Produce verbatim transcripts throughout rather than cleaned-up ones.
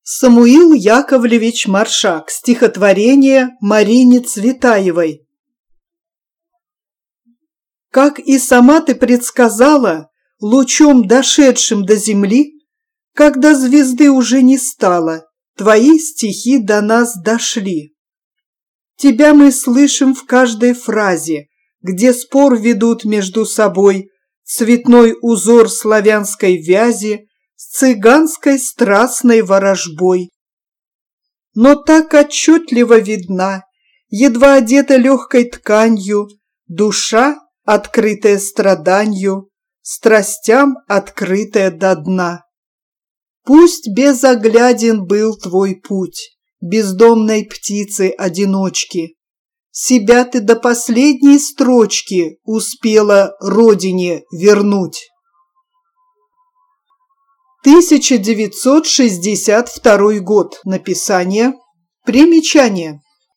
Самуил Яковлевич Маршак. Стихотворение Марине Цветаевой. Как и сама ты предсказала, лучом, дошедшим до земли, когда звезды уже не стало, твои стихи до нас дошли. Тебя мы слышим в каждой фразе, где спор ведут между собой цветной узор славянской вязи с цыганской страстной ворожбой. Но так отчетливо видна, едва одета легкой тканью, душа, открытая страданью, страстям открытая до дна. Пусть безогляден был твой путь, бездомной птицы-одиночки, себя ты до последней строчки успела родине вернуть. тысяча девятьсот шестьдесят второй год. Написание. Примечание.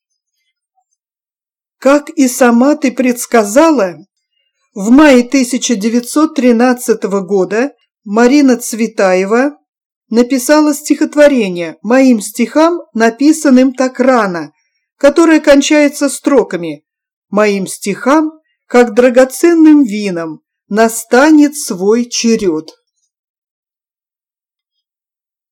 Как и сама ты предсказала, в мае тысяча девятьсот тринадцатого года Марина Цветаева написала стихотворение моим стихам, написанным так рано, которое кончается строками: «Моим стихам, как драгоценным винам, настанет свой черед».